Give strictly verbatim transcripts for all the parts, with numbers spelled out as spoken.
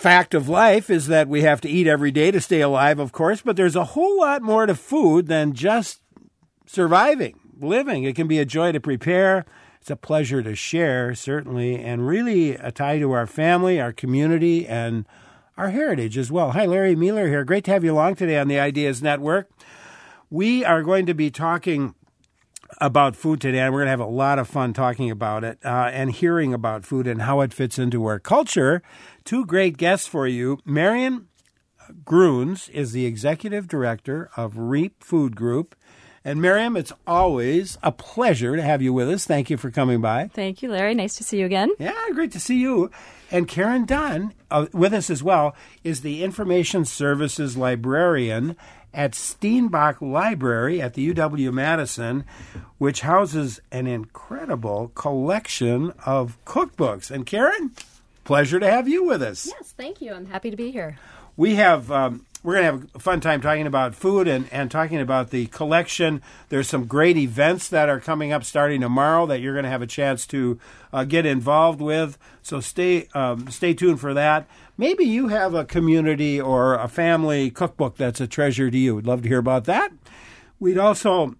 fact of life is that we have to eat every day to stay alive, of course, but there's a whole lot more to food than just surviving, living. It can be a joy to prepare. It's a pleasure to share, certainly, and really a tie to our family, our community, and our heritage as well. Hi, Larry Mueller here. Great to have you along today on the Ideas Network. We are going to be talking about food today, and we're going to have a lot of fun talking about it uh, and hearing about food and how it fits into our culture. Two great guests for you. Marion Grunes is the executive director of REAP Food Group. And Miriam, it's always a pleasure to have you with us. Thank you for coming by. Thank you, Larry. Nice to see you again. Yeah, great to see you. And Karen Dunn, uh, with us as well, is the Information Services Librarian at Steenbach Library at the U W-Madison, which houses an incredible collection of cookbooks. And Karen, pleasure to have you with us. Yes, thank you. I'm happy to be here. We have... Um, We're going to have a fun time talking about food and, and talking about the collection. There's some great events that are coming up starting tomorrow that you're going to have a chance to uh, get involved with. So stay um, stay tuned for that. Maybe you have a community or a family cookbook that's a treasure to you. We'd love to hear about that. We'd also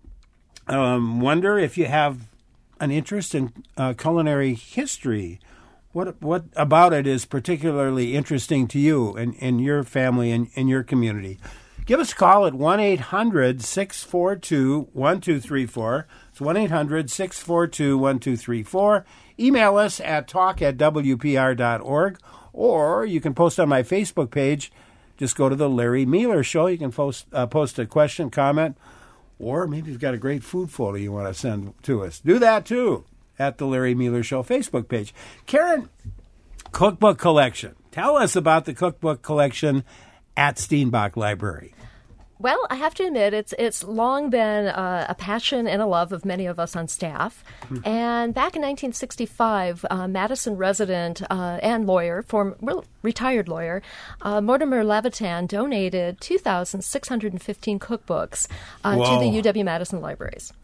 um, wonder if you have an interest in uh, culinary history. What what about it is particularly interesting to you and, and your family and, and your community? Give us a call at one eight hundred six four two one two three four. It's one eight hundred six four two one two three four. Email us at talk at w p r dot org, or you can post on my Facebook page. Just go to the Larry Mueller Show. You can post, uh, post a question, comment, or maybe you've got a great food photo you want to send to us. Do that, too, at the Larry Mueller Show Facebook page. Karen, cookbook collection. Tell us about the cookbook collection at Steenbach Library. Well, I have to admit, it's it's long been uh, a passion and a love of many of us on staff. Mm-hmm. And back in nineteen sixty-five, uh, Madison resident uh, and lawyer, former well, retired lawyer, uh, Mortimer Levitan donated two thousand six hundred fifteen cookbooks uh, to the U W-Madison libraries.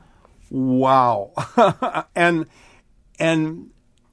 Wow. and and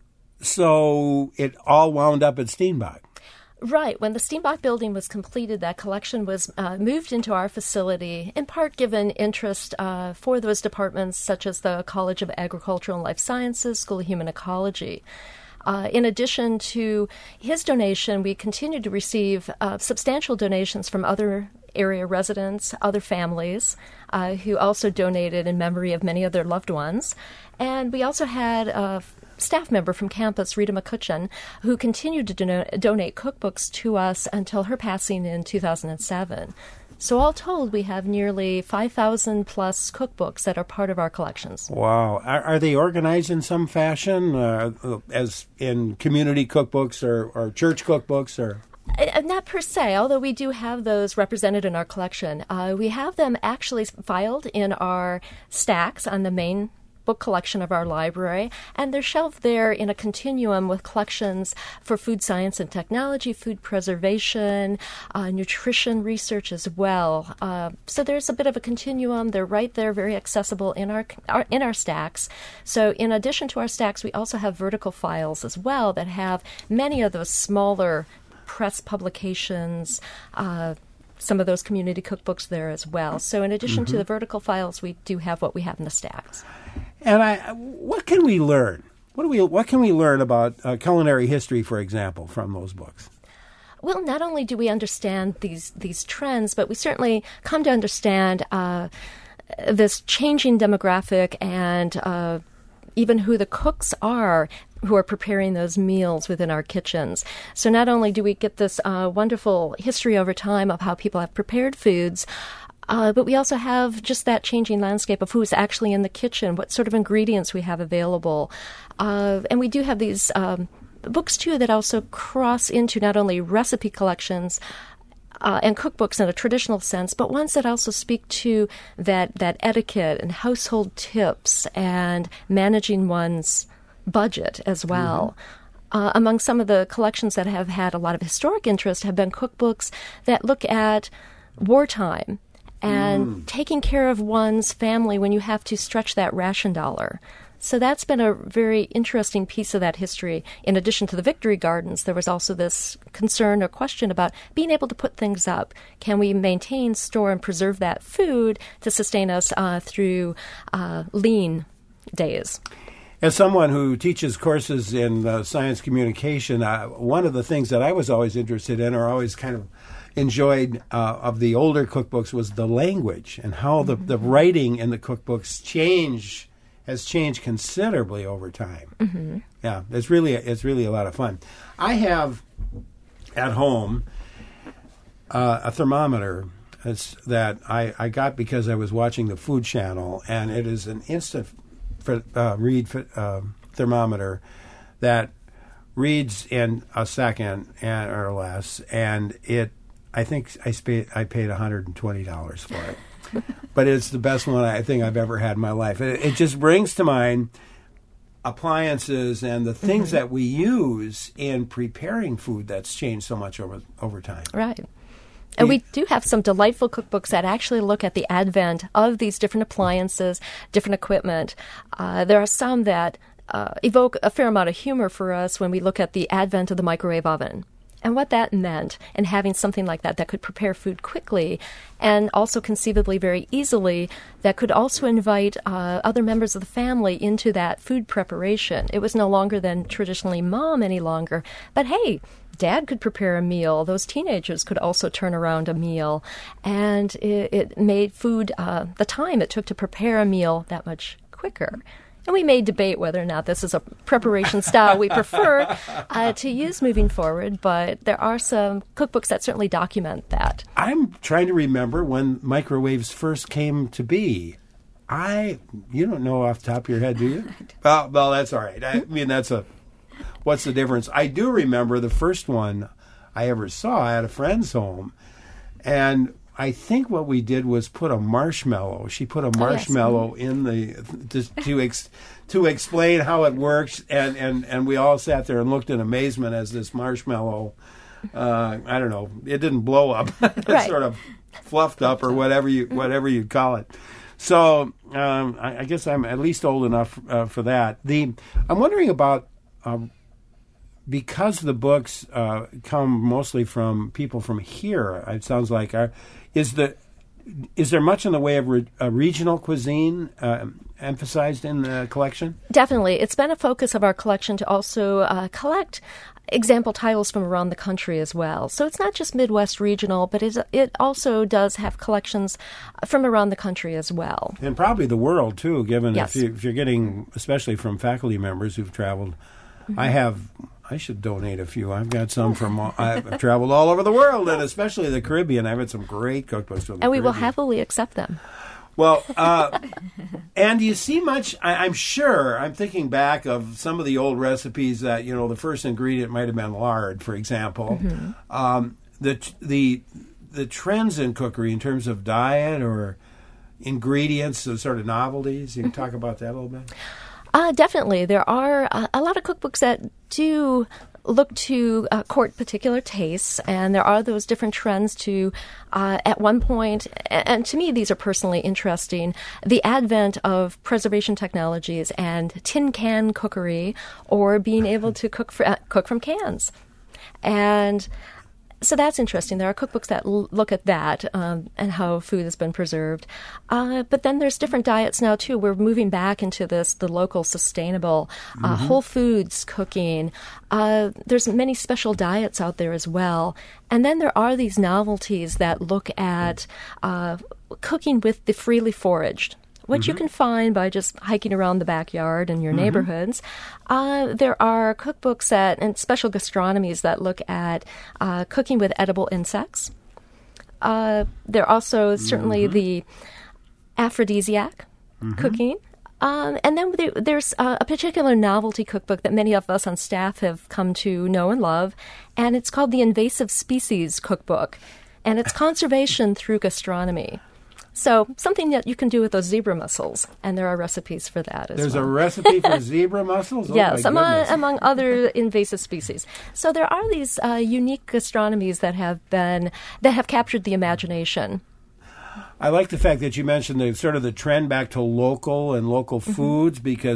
so it all wound up at Steenbach. Right. When the Steenbach building was completed, that collection was uh, moved into our facility, in part given interest uh, for those departments such as the College of Agricultural and Life Sciences, School of Human Ecology. Uh, in addition to his donation, we continued to receive uh, substantial donations from other area residents, other families uh, who also donated in memory of many of their loved ones. And we also had a staff member from campus, Rita McCutcheon, who continued to don- donate cookbooks to us until her passing in two thousand seven. So all told, we have nearly five thousand plus cookbooks that are part of our collections. Wow. Are, are they organized in some fashion, uh, as in community cookbooks or, or church cookbooks? Or Uh, Not per se, although we do have those represented in our collection. Uh, we have them actually filed in our stacks on the main book collection of our library, and they're shelved there in a continuum with collections for food science and technology, food preservation, uh, nutrition research as well. Uh, so there's a bit of a continuum. They're right there, very accessible in our, our in our stacks. So in addition to our stacks, we also have vertical files as well that have many of those smaller press publications, uh, some of those community cookbooks there as well. So in addition mm-hmm. to the vertical files, we do have what we have in the stacks. And I, what can we learn? What do we? What can we learn about uh, culinary history, for example, from those books? Well, not only do we understand these these trends, but we certainly come to understand uh, this changing demographic and uh, even who the cooks are who are preparing those meals within our kitchens. So not only do we get this uh, wonderful history over time of how people have prepared foods, Uh, but we also have just that changing landscape of who's actually in the kitchen, what sort of ingredients we have available. Uh, and we do have these um, books, too, that also cross into not only recipe collections uh, and cookbooks in a traditional sense, but ones that also speak to that, that etiquette and household tips and managing one's budget as well. Mm-hmm. Uh, among some of the collections that have had a lot of historic interest have been cookbooks that look at wartime and mm. taking care of one's family when you have to stretch that ration dollar. So that's been a very interesting piece of that history. In addition to the Victory Gardens, there was also this concern or question about being able to put things up. Can we maintain, store, and preserve that food to sustain us uh, through uh, lean days? As someone who teaches courses in uh, science communication, uh, one of the things that I was always interested in, or always kind of enjoyed uh, of the older cookbooks, was the language and how the, the writing in the cookbooks change has changed considerably over time. Mm-hmm. Yeah, it's really it's really a lot of fun. I have at home uh, a thermometer that's, that I, I got because I was watching the Food Channel, and it is an instant f- uh, read f- uh, thermometer that reads in a second and, or less, and it I think I, sp- I paid one hundred twenty dollars for it. But it's the best one I think I've ever had in my life. It, it just brings to mind appliances and the things mm-hmm. that we use in preparing food that's changed so much over over time. Right. And we do have some delightful cookbooks that actually look at the advent of these different appliances, different equipment. Uh, there are some that uh, evoke a fair amount of humor for us when we look at the advent of the microwave oven and what that meant, and having something like that that could prepare food quickly and also conceivably very easily, that could also invite uh, other members of the family into that food preparation. It was no longer then traditionally mom any longer, but hey, Dad could prepare a meal. Those teenagers could also turn around a meal. And it, it made food, uh, the time it took to prepare a meal, that much quicker. And we may debate whether or not this is a preparation style we prefer uh, to use moving forward, but there are some cookbooks that certainly document that. I'm trying to remember when microwaves first came to be. I, you don't know off the top of your head, do you? well, well, that's all right. I mean, that's a, what's the difference? I do remember the first one I ever saw at a friend's home, and I think what we did was put a marshmallow. She put a marshmallow oh, yes. in the to to, ex, to explain how it works, and, and, and we all sat there and looked in amazement as this marshmallow. Uh, I don't know. It didn't blow up. It right. sort of fluffed up, or whatever you whatever you'd call it. So um, I, I guess I'm at least old enough uh, for that. The I'm wondering about. Um, Because the books uh, come mostly from people from here, it sounds like, are, is the is there much in the way of re- uh, regional cuisine uh, emphasized in the collection? Definitely. It's been a focus of our collection to also uh, collect example titles from around the country as well. So it's not just Midwest regional, but it, it also does have collections from around the country as well. And probably the world, too, given yes. if, you, if you're getting, especially from faculty members who've traveled. Mm-hmm. I have... I should donate a few. I've got some from, all, I've traveled all over the world, and especially the Caribbean. I've had some great cookbooks from the And we Caribbean. will happily accept them. Well, uh, and do you see much, I, I'm sure, I'm thinking back of some of the old recipes that, you know, the first ingredient might have been lard, for example. Mm-hmm. Um, the, the, the trends in cookery in terms of diet or ingredients, the sort of novelties, you can talk about that a little bit? Uh, definitely. There are uh, a lot of cookbooks that do look to uh, court particular tastes, and there are those different trends to, uh, at one point, and to me these are personally interesting, the advent of preservation technologies and tin can cookery, or being able to cook, for, uh, cook from cans. And so that's interesting. There are cookbooks that l- look at that um, and how food has been preserved. Uh, but then there's different diets now, too. We're moving back into this, the local, sustainable, uh, mm-hmm. whole foods cooking. Uh, there's many special diets out there as well. And then there are these novelties that look at uh, cooking with the freely foraged, which mm-hmm. you can find by just hiking around the backyard in your mm-hmm. neighborhoods. Uh, there are cookbooks that, and special gastronomies that look at uh, cooking with edible insects. Uh, there are also certainly mm-hmm. the aphrodisiac mm-hmm. cooking. Um, and then there, there's uh, a particular novelty cookbook that many of us on staff have come to know and love, and it's called the Invasive Species Cookbook, and it's conservation through gastronomy. So something that you can do with those zebra mussels, and there are recipes for that as There's well. There's a recipe for zebra mussels? Oh, yes, my among, goodness. among other invasive species. So there are these uh, unique gastronomies that have been that have captured the imagination. I like the fact that you mentioned the sort of the trend back to local and local mm-hmm. foods, because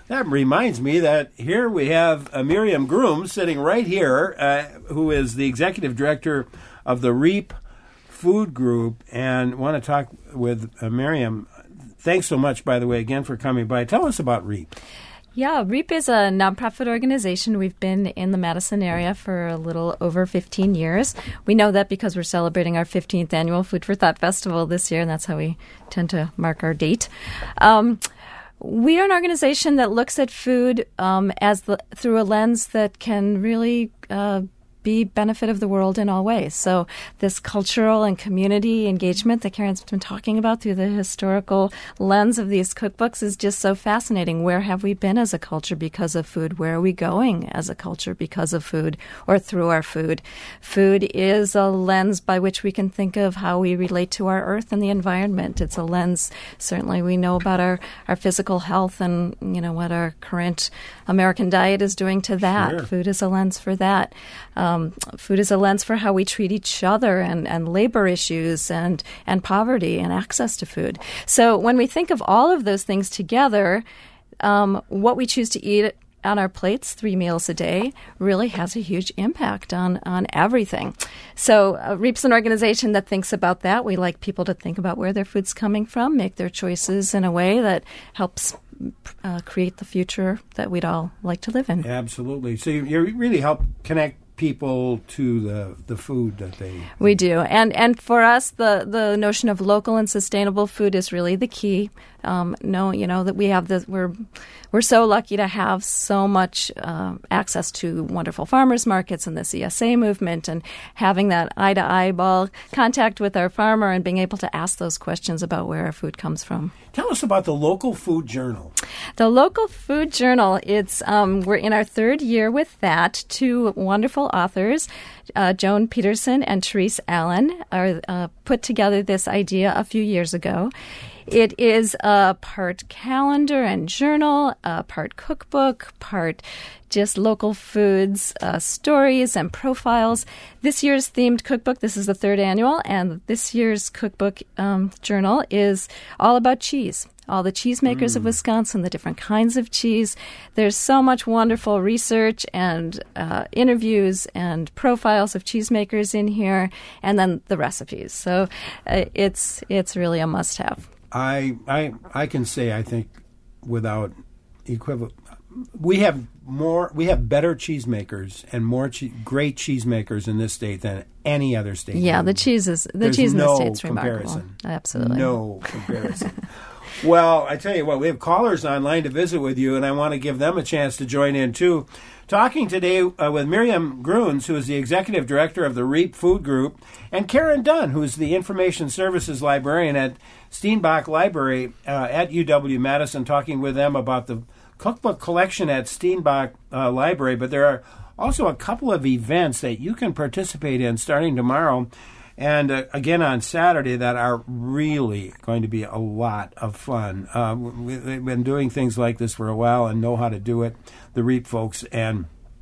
That reminds me that here we have uh, Miriam Groom sitting right here, uh, who is the executive director of the REAP Food Group, and want to talk with uh, Miriam. Thanks so much, by the way, again for coming by. Tell us about REAP. Yeah, REAP is a nonprofit organization. We've been in the Madison area for a little over fifteen years. We know that because we're celebrating our fifteenth annual Food for Thought Festival this year, and that's how we tend to mark our date. Um, we are an organization that looks at food um, as the, through a lens that can really uh, be benefit of the world in all ways. So this cultural and community engagement that Karen's been talking about through the historical lens of these cookbooks is just so fascinating. Where have we been as a culture because of food? Where are we going as a culture because of food or through our food? Food is a lens by which we can think of how we relate to our earth and the environment. It's a lens, certainly we know about our, our physical health and, you know, what our current American diet is doing to that. Sure. Food is a lens for that. Um, food is a lens for how we treat each other and, and labor issues and, and poverty and access to food. So when we think of all of those things together, um, what we choose to eat on our plates three meals a day really has a huge impact on, on everything. So uh, REAP's an organization that thinks about that. We like people to think about where their food's coming from, make their choices in a way that helps uh, create the future that we'd all like to live in. Absolutely. So you, you really help connect people to the the food that they we do, and and for us the the notion of local and sustainable food is really the key. Um, no, you know that we have this. We're we're so lucky to have so much uh, access to wonderful farmers markets and the C S A movement, and having that eye to eyeball contact with our farmer and being able to ask those questions about where our food comes from. Tell us about the Local Food Journal. The Local Food Journal. It's um, we're in our third year with that. Two wonderful authors, uh, Joan Peterson and Therese Allen, are uh, put together this idea a few years ago. It is a part calendar and journal, a part cookbook, part just local foods, uh, stories and profiles. This year's themed cookbook, this is the third annual, and this year's cookbook um, journal is all about cheese. All the cheesemakers mm. of Wisconsin, the different kinds of cheese. There's so much wonderful research and uh, interviews and profiles of cheesemakers in here, and then the recipes. So uh, it's it's really a must-have. I I I can say I think without equivalent, we have more we have better cheesemakers and more che- great cheesemakers in this state than any other state. Yeah, the cheese is the There's cheese in no the state's comparison. remarkable. Absolutely, no comparison. Well, I tell you what, we have callers online to visit with you, and I want to give them a chance to join in, too. Talking today uh, with Miriam Gruens, who is the executive director of the REAP Food Group, and Karen Dunn, who is the information services librarian at Steenbach Library uh, at U W-Madison, talking with them about the cookbook collection at Steenbach uh, Library. But there are also a couple of events that you can participate in starting tomorrow and uh, again on Saturday that are really going to be a lot of fun. Uh, we, we've been doing things like this for a while and know how to do it, the REAP folks, and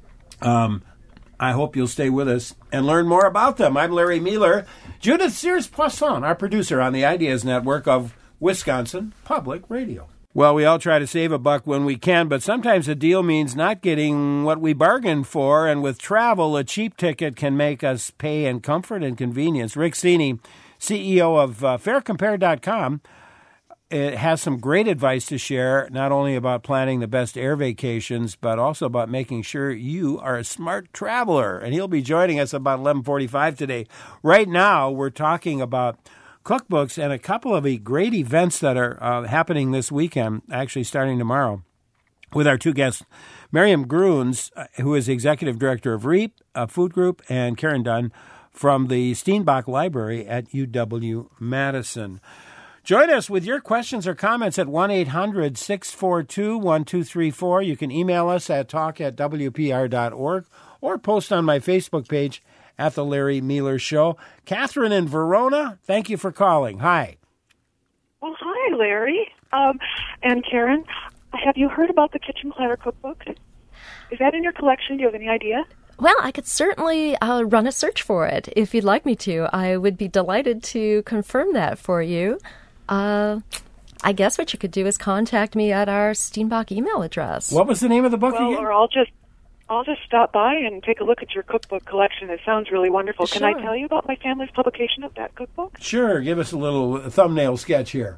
um, I hope you'll stay with us and learn more about them. I'm Larry Mueller. Judith Sears-Poisson, our producer on the Ideas Network of Wisconsin Public Radio. Well, we all try to save a buck when we can, but sometimes a deal means not getting what we bargained for, and with travel, a cheap ticket can make us pay in comfort and convenience. Rick Cini, C E O of uh, Fare Compare dot com, it has some great advice to share, not only about planning the best air vacations, but also about making sure you are a smart traveler. And he'll be joining us about eleven forty-five today. Right now, we're talking about cookbooks and a couple of great events that are uh, happening this weekend, actually starting tomorrow, with our two guests, Miriam Gruens, uh, who is the executive director of REAP, a food group, and Karen Dunn from the Steenbach Library at U W-Madison. Join us with your questions or comments at one eight hundred six four two one two three four. You can email us at talk at w p r dot org or post on my Facebook page at The Larry Mueller Show. Catherine in Verona, thank you for calling. Hi. Well, hi, Larry. Um, and Karen, have you heard about the Kitchen Platter Cookbook? Is that in your collection? Do you have any idea? Well, I could certainly uh, run a search for it if you'd like me to. I would be delighted to confirm that for you. Uh, I guess what you could do is contact me at our Steenbach email address. What was the name of the book Well, again? or I'll just I'll just stop by and take a look at your cookbook collection. It sounds really wonderful. Can I Sure. tell you about my family's publication of that cookbook? Sure, give us a little thumbnail sketch here.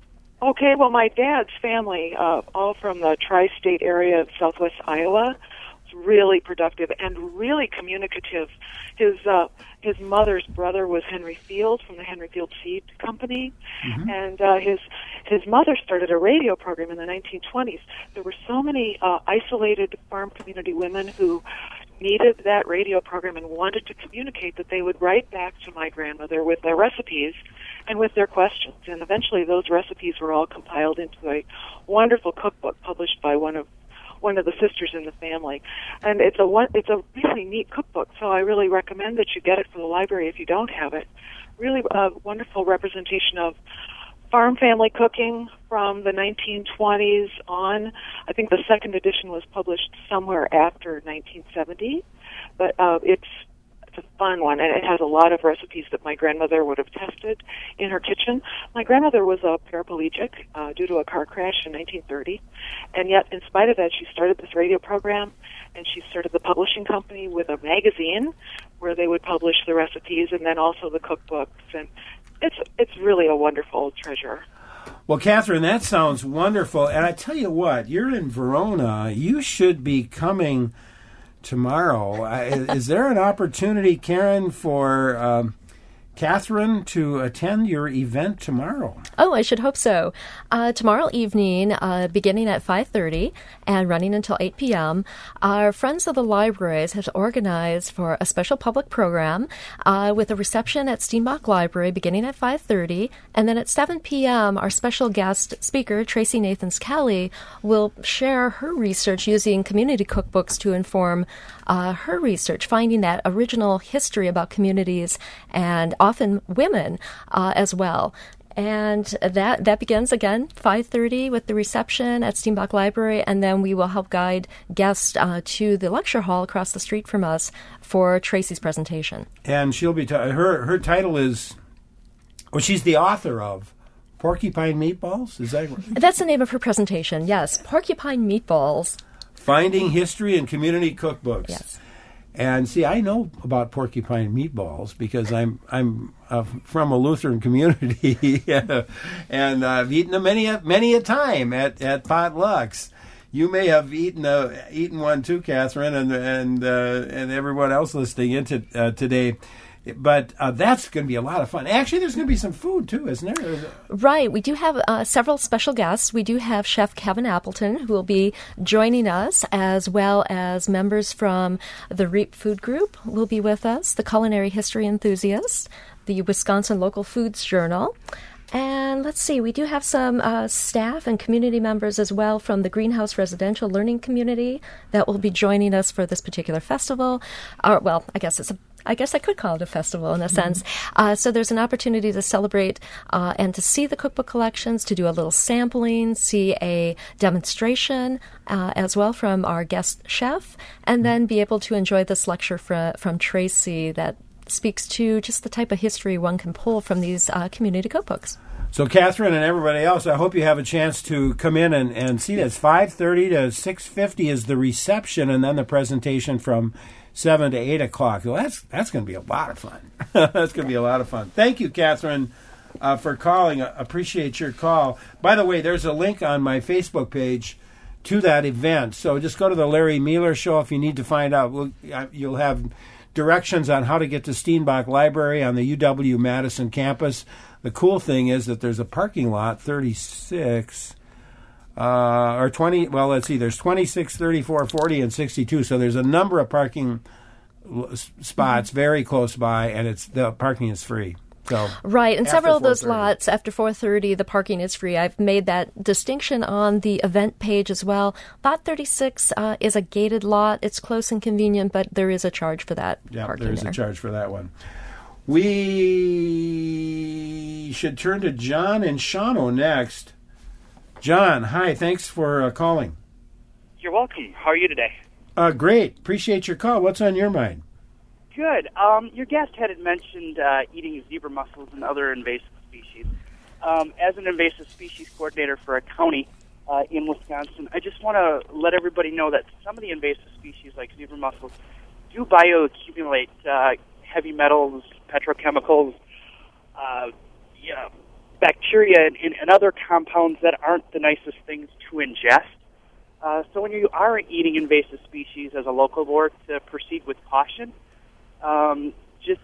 Okay, well, my dad's family, uh, all from the tri-state area of southwest Iowa, was really productive and really communicative. His uh, his mother's brother was Henry Field from the Henry Field Seed Company, mm-hmm. and uh, his his mother started a radio program in the nineteen twenties. There were so many uh, isolated farm community women who needed that radio program and wanted to communicate that they would write back to my grandmother with their recipes and with their questions. And eventually those recipes were all compiled into a wonderful cookbook published by one of one of the sisters in the family. And it's a one, it's a really neat cookbook, so I really recommend that you get it for the library if you don't have it. Really a wonderful representation of farm family cooking from the nineteen twenties on. I think the second edition was published somewhere after nineteen seventy, but uh, it's it's a fun one, and it has a lot of recipes that my grandmother would have tested in her kitchen. My grandmother was a paraplegic uh, due to a car crash in nineteen thirty, and yet in spite of that, she started this radio program, and she started the publishing company with a magazine where they would publish the recipes and then also the cookbooks, and it's it's really a wonderful treasure. Well, Catherine, that sounds wonderful. And I tell you what, you're in Verona. You should be coming tomorrow. Uh, is there an opportunity, Karen, for um, Catherine to attend your event tomorrow? Oh, I should hope so. Uh, tomorrow evening, uh, beginning at five thirty and running until eight p.m., our Friends of the Libraries have organized for a special public program uh, with a reception at Steenbach Library beginning at five thirty, and then at seven p.m., our special guest speaker, Tracy Nathans-Kelly, will share her research using community cookbooks to inform uh, her research, finding that original history about communities and often women uh, as well. And that that begins, again, five thirty with the reception at Steenbach Library, and then we will help guide guests uh, to the lecture hall across the street from us for Tracy's presentation. And she'll be, t- her her title is, well, she's the author of Porcupine Meatballs? Is that right? That's the name of her presentation, yes. Porcupine Meatballs. Finding History in Community Cookbooks. Yes. And see, I know about porcupine meatballs because I'm I'm uh, from a Lutheran community, and I've eaten them many a, many a time at, at potlucks. You may have eaten a, eaten one too, Catherine, and and uh, and everyone else listening into uh, today. But uh, that's going to be a lot of fun. Actually, there's going to be some food, too, isn't there? Right. We do have uh, several special guests. We do have Chef Kevin Appleton, who will be joining us, as well as members from the REAP Food Group will be with us, the Culinary History Enthusiasts, the Wisconsin Local Foods Journal. And let's see, we do have some uh, staff and community members as well from the Greenhouse Residential Learning Community that will be joining us for this particular festival. Or, well, I guess it's a I guess I could call it a festival in a sense. Uh, so there's an opportunity to celebrate uh, and to see the cookbook collections, to do a little sampling, see a demonstration uh, as well from our guest chef, and then be able to enjoy this lecture fr- from Tracy that speaks to just the type of history one can pull from these uh, community cookbooks. So, Catherine and everybody else, I hope you have a chance to come in and, and see this. five thirty to six fifty is the reception, and then the presentation from seven to eight o'clock. Well, that's that's going to be a lot of fun. That's going to be a lot of fun. Thank you, Catherine, uh, for calling. I appreciate your call. By the way, there's a link on my Facebook page to that event. So just go to the Larry Mueller Show if you need to find out. We'll, you'll have directions on how to get to Steenbach Library on the U W-Madison campus. The cool thing is that there's a parking lot, thirty-six, uh, or twenty, well, let's see, there's twenty-six, thirty-four, forty, and sixty-two. So there's a number of parking l- spots mm-hmm. very close by, and it's the parking is free. So right, and several of those four thirty lots, after four thirty, the parking is free. I've made that distinction on the event page as well. Lot thirty-six uh, is a gated lot. It's close and convenient, but there is a charge for that yeah, parking there is there. a charge for that one. We should turn to John and Shawano next. John, hi, thanks for uh, calling. You're welcome. How are you today? Uh, great. Appreciate your call. What's on your mind? Good. Um, your guest had mentioned uh, eating zebra mussels and other invasive species. Um, as an invasive species coordinator for a county uh, in Wisconsin, I just want to let everybody know that some of the invasive species, like zebra mussels, do bioaccumulate uh, heavy metals, petrochemicals, uh, yeah, bacteria, and, and other compounds that aren't the nicest things to ingest. Uh, so when you are eating invasive species as a local board, to proceed with caution. Um, just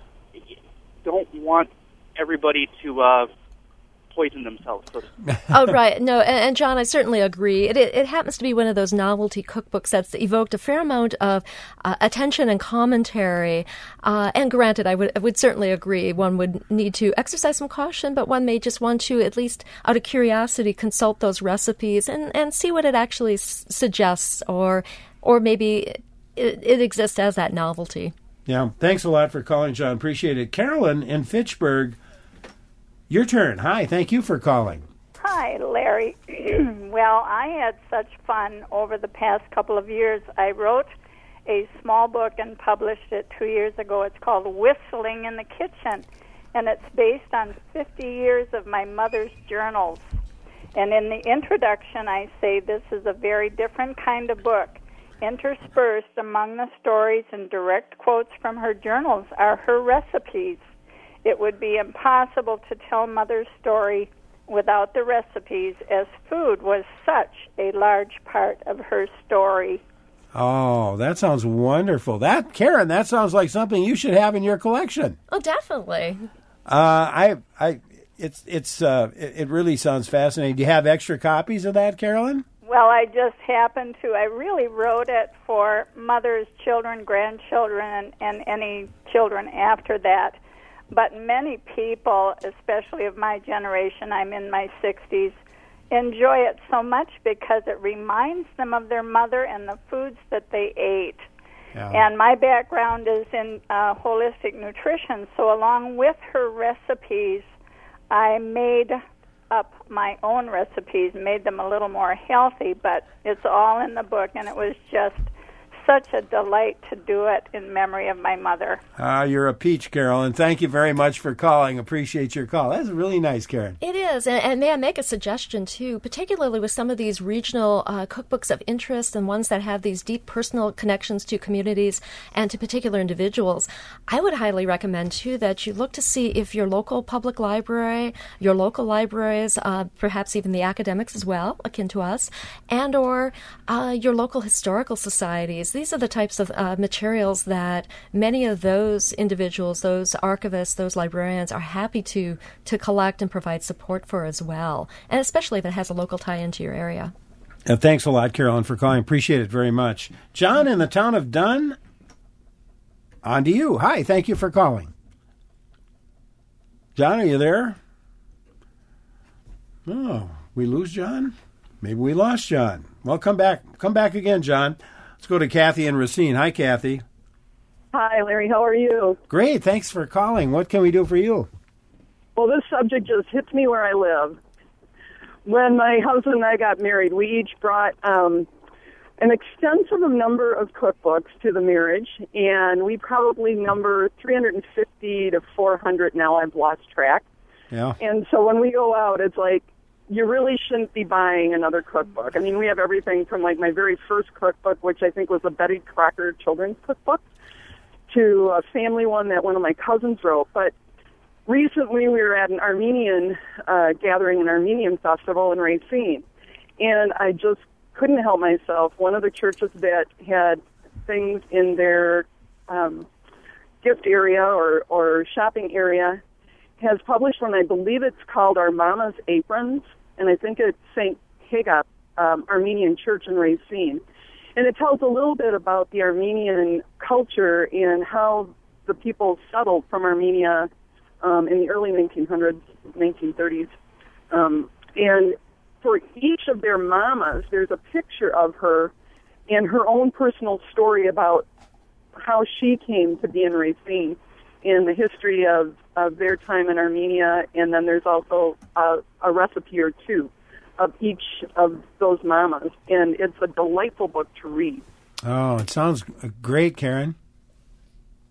don't want everybody to uh, poison themselves. So to speak. Oh, right. No, and, and John, I certainly agree. It, it, it happens to be one of those novelty cookbooks that's evoked a fair amount of uh, attention and commentary. Uh, and granted, I would, I would certainly agree one would need to exercise some caution, but one may just want to, at least out of curiosity, consult those recipes and, and see what it actually s- suggests, or or maybe it, it exists as that novelty. Yeah, thanks a lot for calling, John. Appreciate it. Carolyn in Fitchburg, your turn. Hi, thank you for calling. Hi, Larry. Well, I had such fun over the past couple of years. I wrote a small book and published it two years ago. It's called Whistling in the Kitchen, and it's based on fifty years of my mother's journals. And in the introduction, I say this is a very different kind of book. Interspersed among the stories and direct quotes from her journals are her recipes. It would be impossible to tell Mother's story without the recipes, as food was such a large part of her story. Oh, that sounds wonderful. That, Karen, that sounds like something you should have in your collection. Oh, definitely. Uh, I, I, it's, it's, uh, it, it really sounds fascinating. Do you have extra copies of that, Carolyn? Well, I just happened to. I really wrote it for mothers, children, grandchildren, and, and any children after that. But many people, especially of my generation, I'm in my sixties, enjoy it so much because it reminds them of their mother and the foods that they ate. Yeah. And my background is in uh, holistic nutrition, so along with her recipes, I made up my own recipes, made them a little more healthy, but it's all in the book, and it was just such a delight to do it in memory of my mother. Ah, uh, you're a peach, Carolyn. Thank you very much for calling. Appreciate your call. That's really nice, Karen. It is. And, and may I make a suggestion, too, particularly with some of these regional uh, cookbooks of interest and ones that have these deep personal connections to communities and to particular individuals. I would highly recommend, too, that you look to see if your local public library, your local libraries, uh, perhaps even the academics as well, akin to us, and or uh, your local historical societies. These are the types of uh, materials that many of those individuals, those archivists, those librarians are happy to to collect and provide support for as well, and especially if it has a local tie into your area. Uh, thanks a lot, Carolyn, for calling. Appreciate it very much. John in the town of Dunn, on to you. Hi, thank you for calling. John, are you there? Oh, we lose John? Maybe we lost John. Well, come back. Come back again, John. Let's go to Kathy and Racine. Hi, Kathy. Hi, Larry. How are you? Great. Thanks for calling. What can we do for you? Well, this subject just hits me where I live. When my husband and I got married, we each brought um, an extensive number of cookbooks to the marriage, and we probably number three hundred fifty to four hundred now. I've lost track. Yeah. And so when we go out, it's like, you really shouldn't be buying another cookbook. I mean, we have everything from, like, my very first cookbook, which I think was a Betty Crocker children's cookbook, to a family one that one of my cousins wrote. But recently we were at an Armenian uh, gathering, an Armenian festival in Racine, and I just couldn't help myself. One of the churches that had things in their um, gift area or, or shopping area has published one. I believe it's called Our Mama's Aprons, and I think it's Saint Hagop um, Armenian Church in Racine. And it tells a little bit about the Armenian culture and how the people settled from Armenia um, in the early nineteen hundreds, nineteen thirties. Um, and for each of their mamas, there's a picture of her and her own personal story about how she came to be in Racine and the history of, of their time in Armenia. And then there's also a, a recipe or two of each of those mamas. And it's a delightful book to read. Oh, it sounds great, Karen.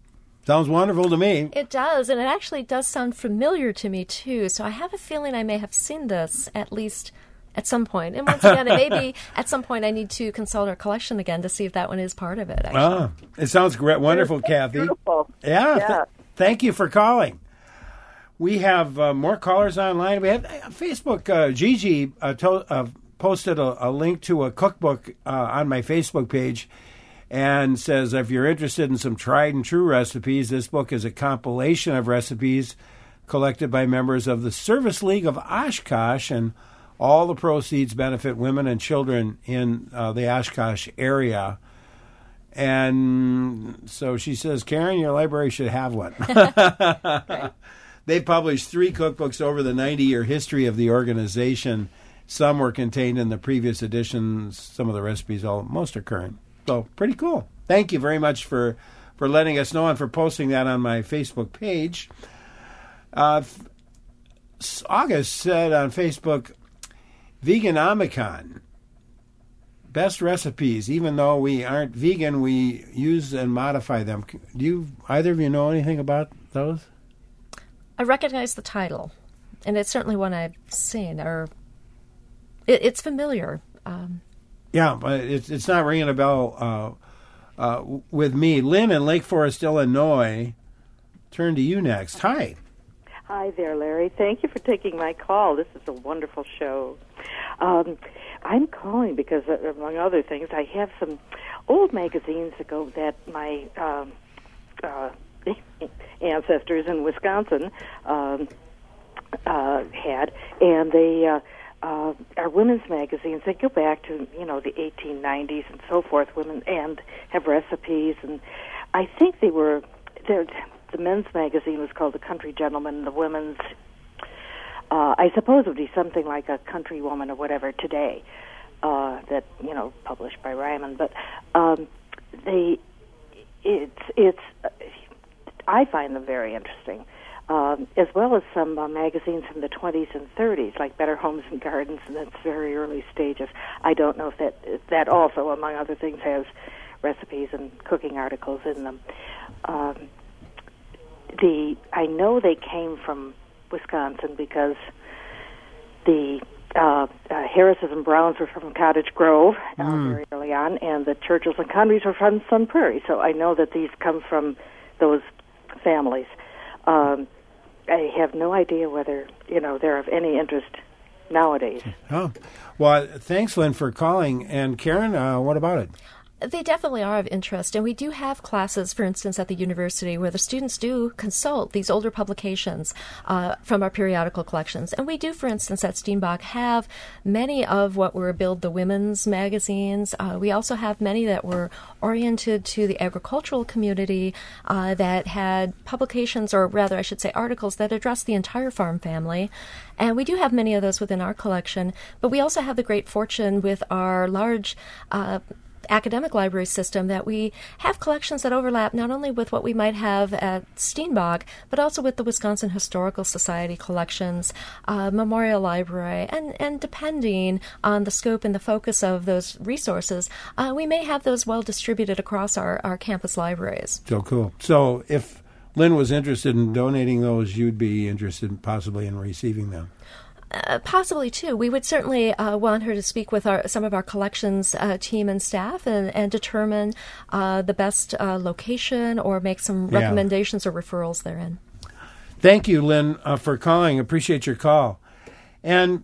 Sounds wonderful to me. It does, and it actually does sound familiar to me, too. So I have a feeling I may have seen this at least at some point. And once again, it may be at some point I need to consult our collection again to see if that one is part of it, actually. Ah, it sounds great. Wonderful, It's Kathy. beautiful. Yeah, Yeah. th- thank you for calling. We have uh, more callers online. We have uh, Facebook. Uh, Gigi uh, to- uh, posted a, a link to a cookbook uh, on my Facebook page and says, if you're interested in some tried and true recipes, this book is a compilation of recipes collected by members of the Service League of Oshkosh, and all the proceeds benefit women and children in uh, the Oshkosh area. And so she says, Karen, your library should have one. They published three cookbooks over the ninety-year history of the organization. Some were contained in the previous editions. Some of the recipes, all most are current. So pretty cool. Thank you very much for, for letting us know and for posting that on my Facebook page. Uh, August said on Facebook, Veganomicon, best recipes. Even though we aren't vegan, we use and modify them. Do you either of you know anything about those? I recognize the title, and it's certainly one I've seen, or it, it's familiar. Um, yeah, but it's it's not ringing a bell uh, uh, with me. Lynn in Lake Forest, Illinois, turn to you next. Hi. Hi there, Larry. Thank you for taking my call. This is a wonderful show. Um, I'm calling because, uh, among other things, I have some old magazines ago that my um, uh, ancestors in Wisconsin um, uh, had, and they uh, uh, are women's magazines. They go back to, you know, the eighteen nineties and so forth, women, and have recipes. And I think they were, the men's magazine was called The Country Gentleman, and the women's, uh, I suppose it would be something like a Country Woman or whatever today, uh, that, you know, published by Ryman. But um, they, it's, it's, uh, I find them very interesting, um, as well as some uh, magazines from the twenties and thirties, like Better Homes and Gardens, in its very early stages. I don't know if that if that also, among other things, has recipes and cooking articles in them. Um, the I know they came from Wisconsin because the uh, uh, Harrises and Browns were from Cottage Grove uh, mm. very early on, and the Churchills and Conveys were from Sun Prairie. So I know that these come from those families. Um, I have no idea whether, you know, they're of any interest nowadays. Oh, well, thanks, Lynn, for calling. And Karen, uh, what about it? They definitely are of interest, and we do have classes, for instance, at the university where the students do consult these older publications uh, from our periodical collections. And we do, for instance, at Steenbach have many of what were billed the women's magazines. Uh, we also have many that were oriented to the agricultural community uh, that had publications, or rather, I should say, articles that address the entire farm family. And we do have many of those within our collection, but we also have the great fortune with our large uh, academic library system that we have collections that overlap not only with what we might have at Steenbach, but also with the Wisconsin Historical Society collections, uh, Memorial Library, and, and depending on the scope and the focus of those resources, uh, we may have those well distributed across our, our campus libraries. So cool. So if Lynn was interested in donating those, you'd be interested possibly in receiving them. Uh, possibly, too. We would certainly uh, want her to speak with our, some of our collections uh, team and staff and, and determine uh, the best uh, location or make some Yeah. recommendations or referrals therein. Thank you, Lynn, uh, for calling. Appreciate your call. And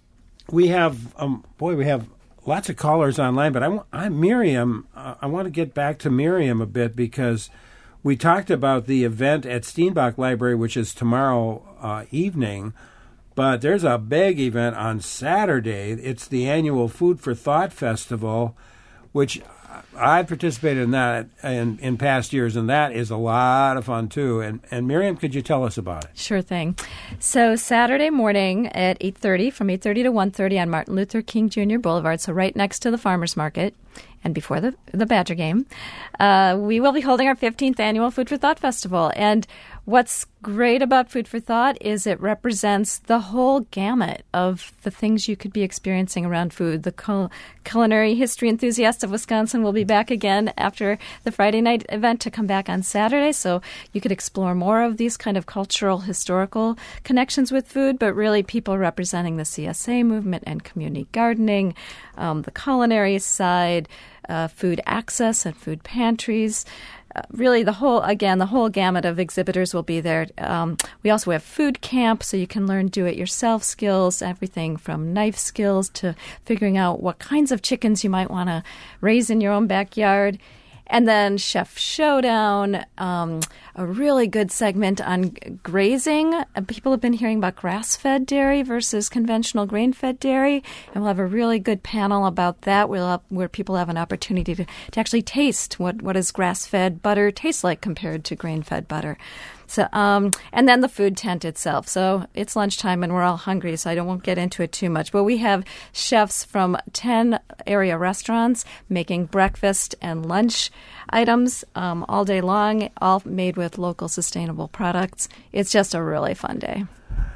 we have, um, boy, we have lots of callers online, but I, I Miriam, uh, I want to get back to Miriam a bit because we talked about the event at Steenbach Library, which is tomorrow uh, evening. But there's a big event on Saturday. It's the annual Food for Thought Festival, which I've participated in that in, in past years, and that is a lot of fun, too. And, and Miriam, could you tell us about it? Sure thing. So Saturday morning at eight thirty, from eight thirty to one thirty on Martin Luther King Junior Boulevard, so right next to the Farmers Market, and before the, the Badger game, uh, we will be holding our fifteenth annual Food for Thought Festival. And what's great about Food for Thought is it represents the whole gamut of the things you could be experiencing around food. The cul- culinary history enthusiasts of Wisconsin Wisconsin will be back again after the Friday night event to come back on Saturday. So you could explore more of these kind of cultural, historical connections with food, but really people representing the C S A movement and community gardening, um, the culinary side, uh, food access and food pantries. Uh, really, the whole, again, the whole gamut of exhibitors will be there. Um, we also have food camp, so you can learn do-it-yourself skills, everything from knife skills to figuring out what kinds of chickens you might want to raise in your own backyard. And then Chef Showdown, um, a really good segment on grazing. Uh, people have been hearing about grass-fed dairy versus conventional grain-fed dairy, and we'll have a really good panel about that we'll have, where people have an opportunity to, to actually taste what, what does grass-fed butter taste like compared to grain-fed butter. So, um, and then the food tent itself. So it's lunchtime and we're all hungry, so I don't won't get into it too much. But we have chefs from ten area restaurants making breakfast and lunch items um, all day long, all made with local sustainable products. It's just a really fun day.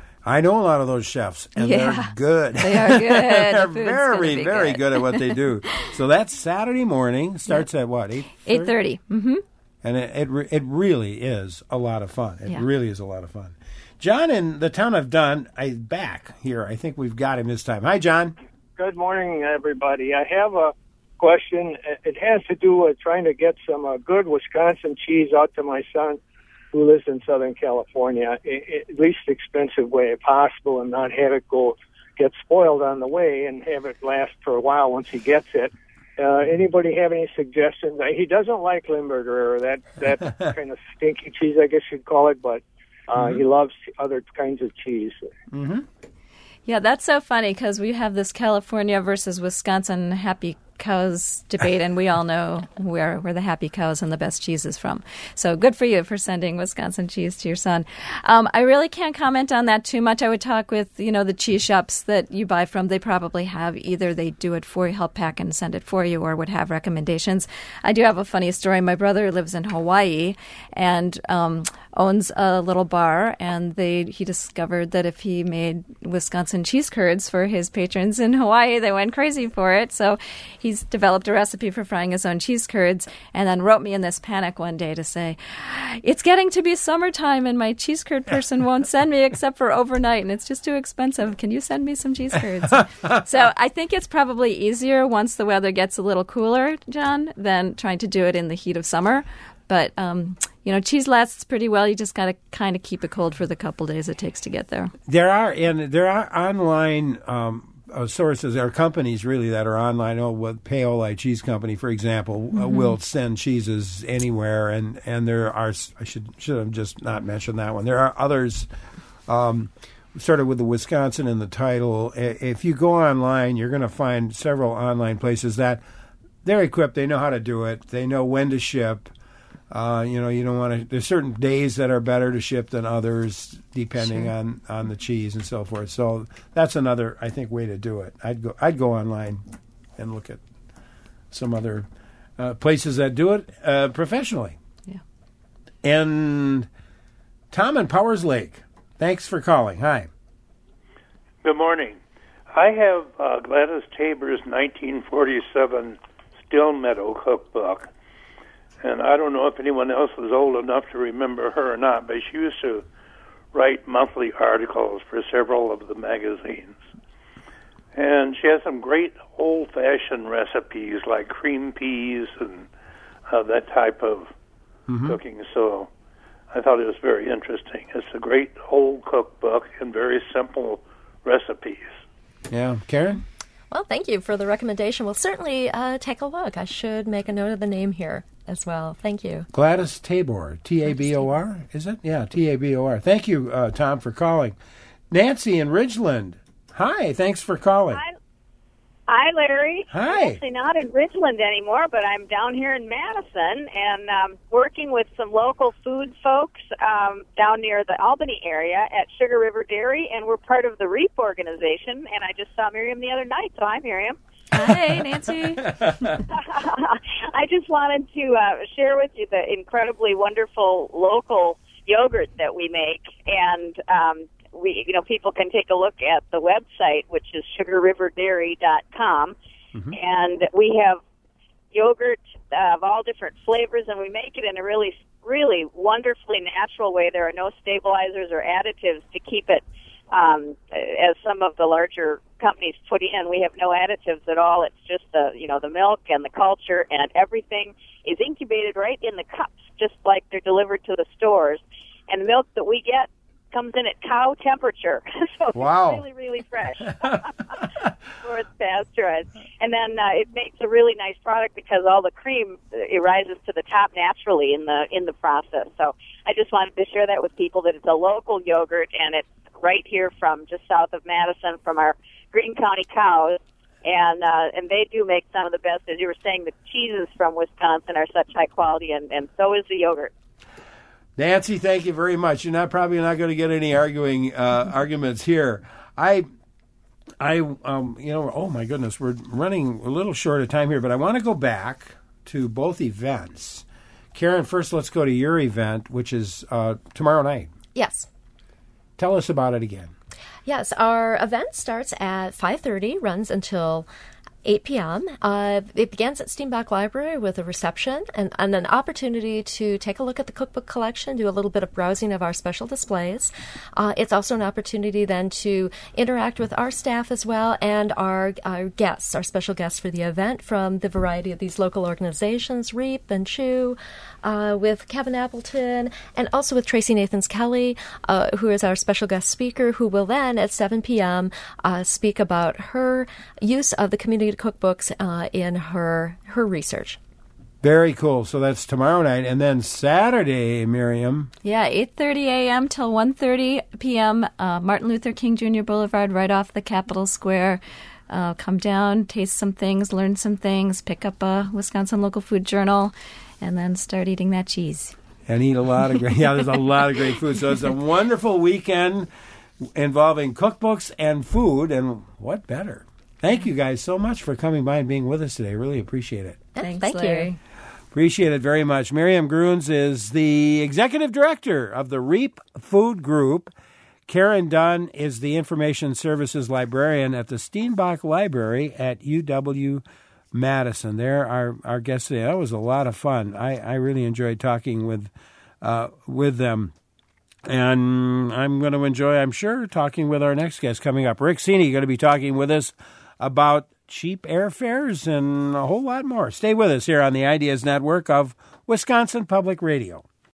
I know a lot of those chefs, and Yeah. they're good. They are good. They're The food's very, gonna be very good. good at what they do. So that's Saturday morning. Starts at what, eight? eight thirty. Mm-hmm. And it it, re- it really is a lot of fun. It Yeah. really is a lot of fun. John in the town of Dunn, I back here. I think we've got him this time. Hi, John. Good morning, everybody. I have a question. It has to do with trying to get some uh, good Wisconsin cheese out to my son who lives in Southern California, i- i- least expensive way possible, and not have it go get spoiled on the way and have it last for a while once he gets it. Uh, anybody have any suggestions? He doesn't like Limburger or that, that kind of stinky cheese, I guess you'd call it, but uh, Mm-hmm. he loves other kinds of cheese. Mm-hmm. Yeah, that's so funny because we have this California versus Wisconsin happy cows debate, and we all know where, where the happy cows and the best cheese is from. So good for you for sending Wisconsin cheese to your son. Um, I really can't comment on that too much. I would talk with, you know, the cheese shops that you buy from. They probably have either they do it for you, help pack and send it for you, or would have recommendations. I do have a funny story. My brother lives in Hawaii and um, owns a little bar, and they he discovered that if he made Wisconsin cheese curds for his patrons in Hawaii, they went crazy for it. So he's developed a recipe for frying his own cheese curds, and then wrote me in this panic one day to say, it's getting to be summertime and my cheese curd person won't send me except for overnight, and it's just too expensive. Can you send me some cheese curds? So I think it's probably easier once the weather gets a little cooler, John, than trying to do it in the heat of summer. But, um, you know, cheese lasts pretty well. You just got to kind of keep it cold for the couple days it takes to get there. There are and there are online um, uh, sources or companies really that are online. Oh, with Paoli Cheese Company, for example, Mm-hmm. uh, will send cheeses anywhere, and, and there are. I should should have just not mentioned that one. There are others. Um, Sort of with the Wisconsin in the title. I- If you go online, you're going to find several online places that they're equipped. They know how to do it. They know when to ship. Uh, you know, you don't want to. There's certain days that are better to ship than others, depending Sure. on, on the cheese and so forth. So that's another, I think, way to do it. I'd go. I'd go online and look at some other uh, places that do it uh, professionally. Yeah. And Tom in Powers Lake, thanks for calling. Hi. Good morning. I have uh, Gladys Tabor's nineteen forty-seven Still Meadow cookbook, and I don't know if anyone else was old enough to remember her or not, but she used to write monthly articles for several of the magazines. And she has some great old-fashioned recipes like cream peas and uh, that type of Mm-hmm. cooking, so I thought it was very interesting. It's a great old cookbook and very simple recipes. Yeah, Karen? Well, thank you for the recommendation. We'll certainly uh, take a look. I should make a note of the name here as well. Thank you. Gladys Tabor, T A B O R, is it? Yeah, T A B O R. Thank you, uh, Tom, for calling. Nancy in Ridgeland. Hi, thanks for calling. Hi, Hi Larry. Hi. I'm actually not in Richland anymore, but I'm down here in Madison and um, working with some local food folks um, down near the Albany area at Sugar River Dairy, and we're part of the REAP organization, and I just saw Miriam the other night, so hi, Miriam. Hi, Nancy. I just wanted to uh, share with you the incredibly wonderful local yogurt that we make, and um, we, you know, people can take a look at the website, which is sugar river dairy dot com, Mhm. and we have, yogurt uh, of all different flavors, and we make it in a really, really wonderfully natural way. There are no stabilizers or additives to keep it, um, as some of the larger companies put in. We have no additives at all. It's just the, you know, the milk and the culture, and everything is incubated right in the cups, just like they're delivered to the stores. And the milk that we get comes in at cow temperature, so wow. it's really, really fresh. Before it's pasteurized. And then uh, it makes a really nice product because all the cream it rises to the top naturally in the in the process. So I just wanted to share that with people, that it's a local yogurt, and it's right here from just south of Madison from our Greene County cows. And uh, and they do make some of the best, as you were saying, the cheeses from Wisconsin are such high quality, and, and so is the yogurt. Nancy, thank you very much. You're not probably not going to get any arguing uh, arguments here. I, I, um, you know, oh my goodness, we're running a little short of time here, but I want to go back to both events. Karen, first, let's go to your event, which is uh, tomorrow night. Yes. Tell us about it again. Yes, our event starts at five thirty, runs until eight p.m. Uh, it begins at Steenbach Library with a reception and, and an opportunity to take a look at the cookbook collection, do a little bit of browsing of our special displays. Uh, it's also an opportunity then to interact with our staff as well and our, our guests, our special guests for the event from the variety of these local organizations, REAP and CHEW, uh, with Kevin Appleton, and also with Tracy Nathans-Kelly, uh, who is our special guest speaker, who will then at seven p.m. Uh, speak about her use of the community cookbooks uh, in her her research. Very cool. So that's tomorrow night. And then Saturday, Miriam. Yeah, eight thirty a.m. till one thirty p.m., uh, Martin Luther King Junior Boulevard, right off the Capitol Square. Uh, come down, taste some things, learn some things, pick up a Wisconsin Local Food Journal, and then start eating that cheese. And eat a lot of great, yeah, there's a lot of great food. So it's a wonderful weekend involving cookbooks and food, and what better? Thank you guys so much for coming by and being with us today. Really appreciate it. Thanks, Thank Larry. you. Appreciate it very much. Miriam Gruens is the executive director of the REAP Food Group. Karen Dunn is the information services librarian at the Steenbach Library at U W Madison. They're our, our guests today. That was a lot of fun. I, I really enjoyed talking with uh, with them. And I'm going to enjoy, I'm sure, talking with our next guest coming up. Rick Cini going to be talking with us about cheap airfares and a whole lot more. Stay with us here on the Ideas Network of Wisconsin Public Radio.